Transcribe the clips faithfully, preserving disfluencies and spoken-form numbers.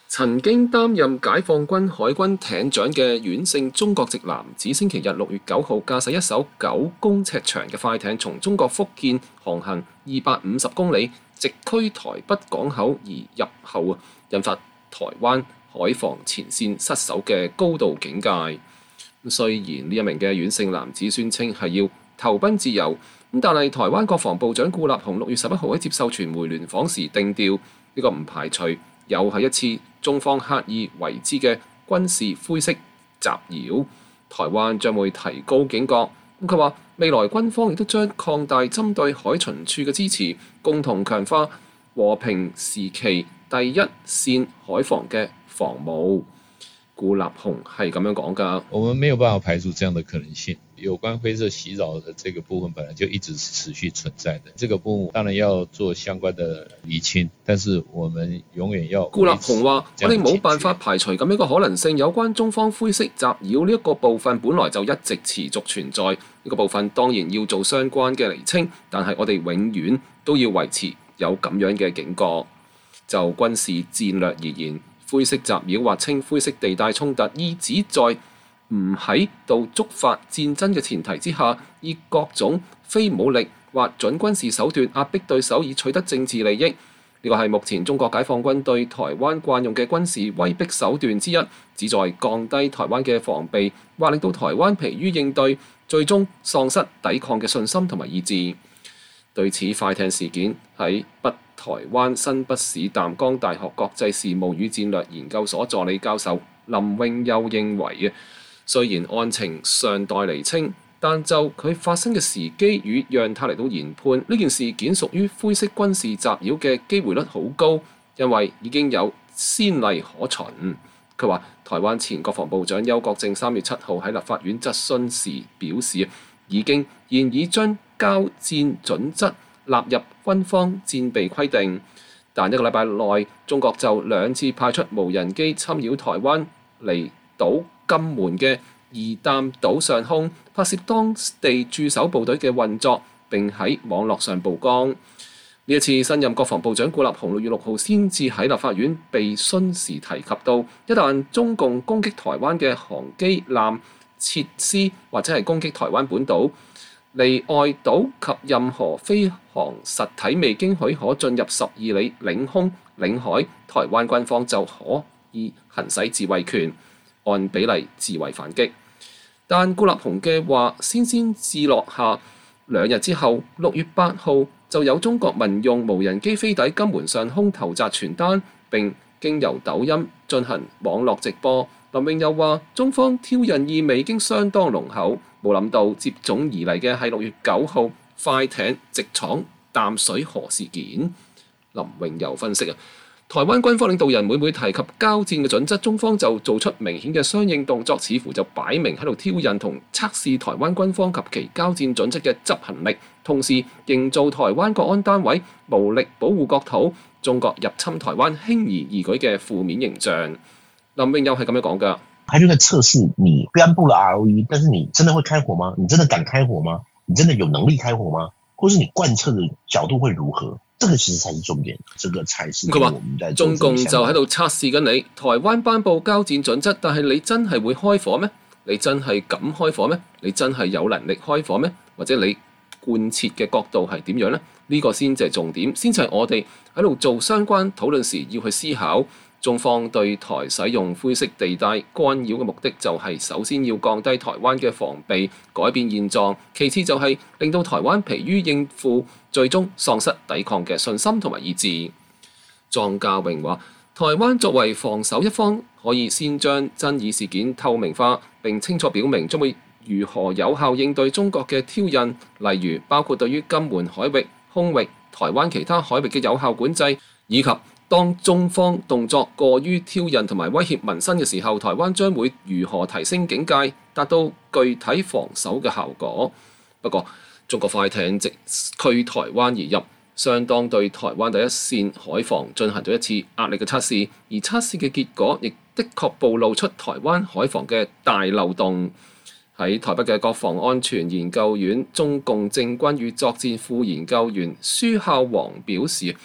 曾經擔任解放軍海軍艇長嘅阮姓中國籍男子，星期日六月九號駕駛一艘九公尺長嘅快艇，從中國福建航行二百五十公里，直驅台北港口而入後啊，引發台灣海防前線失守嘅高度警戒。雖然呢一名嘅阮姓男子宣稱係要投奔自由，咁但係台灣國防部長顧立雄六月十一號喺接受傳媒聯訪時定調，呢、這個唔排除又係一次中方刻意為之嘅軍事灰色襲擾，台灣將會提高警覺。咁佢話未來軍方亦都將擴大針對海巡處嘅支持，共同強化和平時期第一線海防嘅防務。顧立雄係咁樣講㗎。 我們沒有辦法排除這樣的可能性。有關灰色襲擾的這個部分本來就一直持續存在的，這個部分當然要做相關的釐清，但是我們永遠要。 顧立雄話：我哋冇辦法排除咁樣一個可能性，有關中方灰色襲擾呢一個部分本來就一直持續存在，呢、這個部分當然要做相關嘅釐清，但係我哋永遠都要維持有咁樣嘅警覺。就軍事戰略而言，灰色襲擾或稱灰色地帶衝突，意指在唔喺度觸發戰爭嘅前提之下，以各種非武力或準軍事手段壓迫對手以取得政治利益。呢個係目前中國解放軍對台灣慣用嘅軍事威逼手段之一，旨在降低台灣嘅防備，或令到台灣疲於應對，最終喪失抵抗嘅信心同埋意志。對此快艇事件，喺北台灣新北市淡江大學國際事務與戰略研究所助理教授林永佑認為，雖然案情尚待釐清，但就佢發生嘅時機與樣態嚟到研判，呢件事件屬於灰色軍事襲擾嘅機會率好高，因為已經有先例可循。佢話台灣前國防部長邱國正三月七號喺立法院質詢時表示，已經現已將交戰準則納入軍方戰備規定，但一個禮拜內中國就兩次派出無人機侵擾台灣離島金門嘅宜淡島上空，拍攝當地駐守部隊嘅運作，並喺網絡上曝光。呢一次新任國防部長顧立雄六月六號先至喺立法院被詢時提及到，一旦中共攻擊台灣嘅航機艦設施或者係攻擊台灣本島，離外島及任何飛航實體未經許可進入十二里領空領海，台灣軍方就可以行使自衛權，按比例自衛反擊。但顧立雄嘅話先先至落下，兩日之後，六月八號就有中國民用無人機飛抵金門上空投擲傳單，並經由抖音進行網絡直播。林永又話：中方挑釁意味已經相當濃厚，冇諗到接踵而嚟嘅係六月九號快艇直闖淡水河事件。林永又分析啊，台灣軍方領導人每每提及交戰嘅準則，中方就做出明顯嘅相應動作，似乎就擺明喺度挑釁同測試台灣軍方及其交戰準則嘅執行力，同時營造台灣國安單位無力保護國土、中國入侵台灣輕而易舉嘅負面形象。林永佑係咁樣講㗎， 他就在測試你宣布了 R O E， 但是你真的會開火嗎？你真的敢開火嗎？你真的有能力開火嗎？或是你貫徹的角度會如何？這個其實才是重點，這個才是我們在做。 中共就喺度測試緊你，台灣頒布交戰準則，但係你真係會開火咩？你真係敢開火咩？你真係有能力開火咩？或者你貫徹嘅角度係點樣呢？呢、這個先至係重點，先至係我哋喺度做相關討論時要去思考。中方對台使用灰色地帶干擾嘅目的就係首先要降低台灣嘅防備，改變現狀，其次就係令到台灣疲於應付，最終喪失抵抗嘅信心同埋意志。莊家榮話：台灣作為防守一方，可以先將爭議事件透明化，並清楚表明將會如何有效應對中國嘅挑釁，例如包括對於金門海域、空域、台灣其他海域嘅有效管制，以及當中方動作過於挑釁同埋威脅民生嘅時候，台灣將會如何提升警戒，達到具體防守嘅效果。不過，中國快艇直驅台灣而入，相當對台灣第一線海防進行咗一次壓力嘅測試，而測試嘅結果亦的確暴露出台灣海防嘅大漏洞。喺台北嘅國防安全研究院中共政軍與作戰副研究員舒孝煌表示，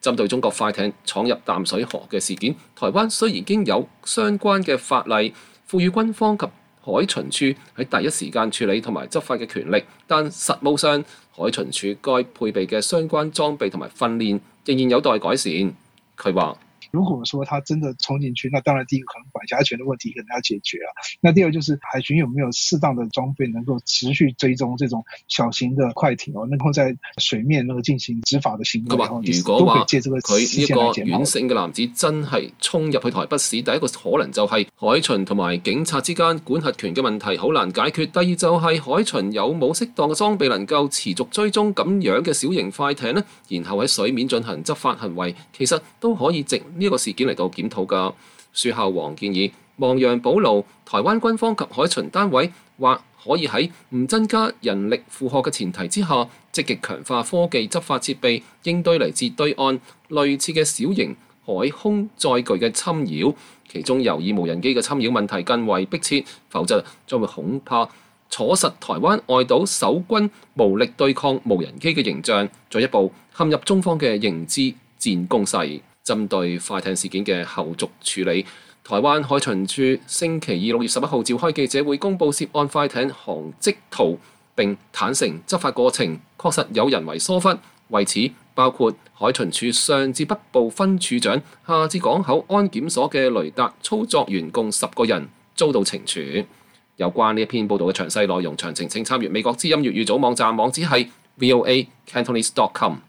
針對中國快艇闖入淡水河嘅事件，台灣雖然已經有相關嘅法例，賦予軍方及海巡署喺第一時間處理同埋執法嘅權力，但實務上海巡署該配備嘅相關裝備同埋訓練仍然有待改善。佢話： 如果說他真的衝進去，那當然第一個可能管轄權的問題可能要解決啊。那第二就是海巡有沒有適當的裝備，能夠持續追蹤這種小型的快艇哦，能夠在水面那個進行執法的行為。 佢話：如果話佢呢個阮姓嘅男子真係衝入去台北市，第一個可能就係海巡同埋警察之間管轄權嘅問題好難解決。第二就係海巡有冇適當嘅裝備能夠持續追蹤咁樣嘅小型快艇呢？然後喺水面進行執法行為，其實都可以藉呢個事件嚟到檢討㗎。樹孝王建議亡羊補牢，台灣軍方及海巡單位或可以喺唔增加人力負荷嘅前提之下，積極強化科技執法設備，應對嚟自對岸類似嘅小型海空載具嘅侵擾。其中由以無人機嘅侵擾問題更為迫切，否則將會恐怕坐實台灣外島守軍無力對抗無人機嘅形象，進一步陷入中方嘅認知戰攻勢。針對快艇事件嘅後續處理，台灣海巡署星期二六月十一號召開記者會，公佈涉案快艇航跡圖，並坦承執法過程確實有人為疏忽。為此，包括海巡署上至北部分處長，下至港口安檢所嘅雷達操作員共十個人遭到懲處。有關呢一篇報導嘅詳細內容，詳情請參閱美國之音粵語組網站，網址係 v o a cantonese dot com。